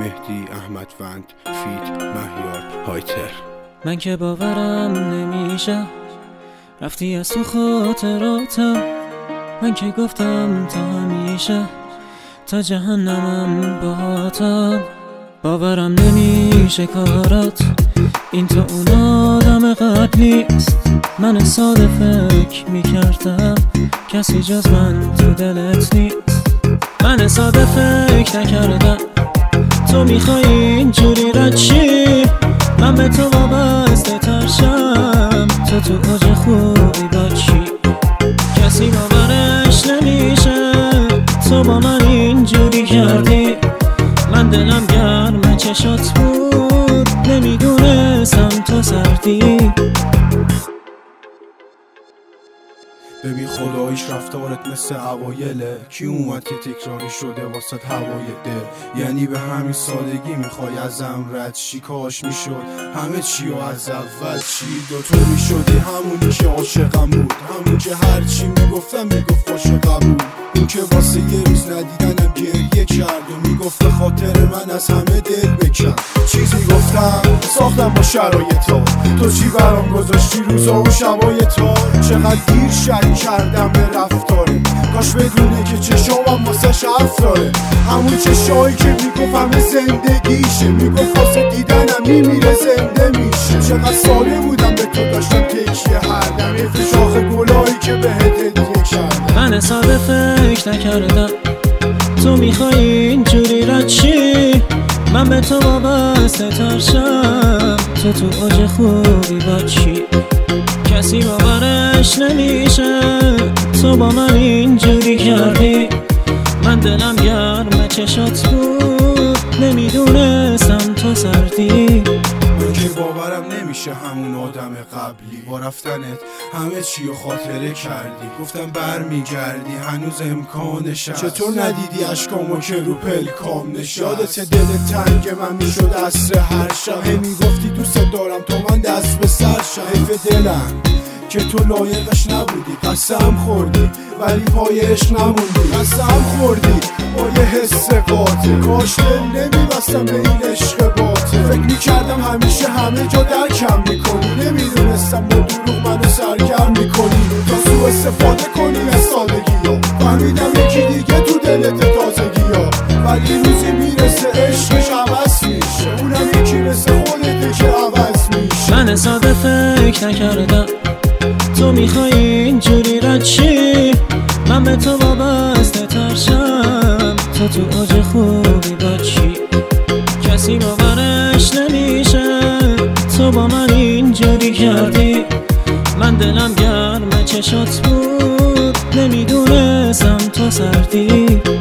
مهدی احمدوند فیت مهیار هایتر. من که باورم نمیشه رفتی از تو خاطراتم، من که گفتم تا همیشه تا جهنمم باهاتم. باورم نمیشه کارات این تو اون آدم قبلیست. من ساده فکر میکردم کسی جز من تو دلت نیست. من ساده فکر نکردم تو میخوای اینجوری رد شی، من به تو وابسته ترشم تو تو اوج خوبی باشی. کسی باورش نمیشه تو با من اینجوری کردی، من دلم گرم چشات بود نمیدونستم تو سردی. ببین خداییش رفتارت مثل اوایله، کی اومد که تکراری شده واسه هوای دل. یعنی به همین سادگی میخوای ازم رد شی؟ کاش میشد همه چی و از اول چی دوتو میشدی همونی که عاشقم بود، همون که هرچی میگفتم میگفت عاشقم بود. این که واسه یه روز ندیدنم گریه کرد و میگفت به خاطر من از همه دل بکن. چیزی گفتم ساختم با شرایطا، تو چی برام گذاشتی روزا و شبای تا. چقدر دیر شک کردم به رفتاره، کاش بدونه که چشامم واسه حرف داره. همون چشایی که میگفت همه زندگیشه، میگفت واسه دیدنم میمیره زنده میشه. چقدر ساله بودم به تو داشتم تکیه هر دم، حیف شاخ گلایی که بهت هدیه کردم. من ساده فکر نکردم تو میخوای اینجوری رد شی، من به تو وابسته ترشم تو تو اوج خوبی باشی. کسی باورش نمیشه تو با من اینجوری کردی، من دلم گرم چشات بود نمیدونستم تو سردی. من که باورم نمیشه همون آدم قبلی، با رفتنت همه چی رو خاطره کردی. گفتم برمیگردی هنوز امکانش هست، چطور ندیدی اشکامو که رو پلکام نشست. یادت دل تنگ من میشد عصر هر شب، هی میگفتی دوست دارم تو من دست به سر شم. حیف دلم که تو لایقش نبودی، قسم خوردی ولی پای عشق نموندی. قسم خوردی با یه حس قاطع، کاش دل نمیبستم به این عشق باطل. فکر میکردم همیشه همه جا درکم میکنی، نمیدونستم با دروغ منو سرگرم میکنی تا سوء استفاده کنی از سادگی ها. فهمیدم یکی دیگه تو دلت تازگی ها، ولی روزی میرسه عشقش عوض میشه، اونم یکی مثل خودته که عوض میشه. من ساده فکر نکردم تو میخوای اینجوری رد شی، من به تو وابسته ترشم تو تو اوج خوبی باشی. کسی باورش نمیشه تو با من اینجوری کردی، من دلم گرم چشات بود نمیدونستم تو سردی.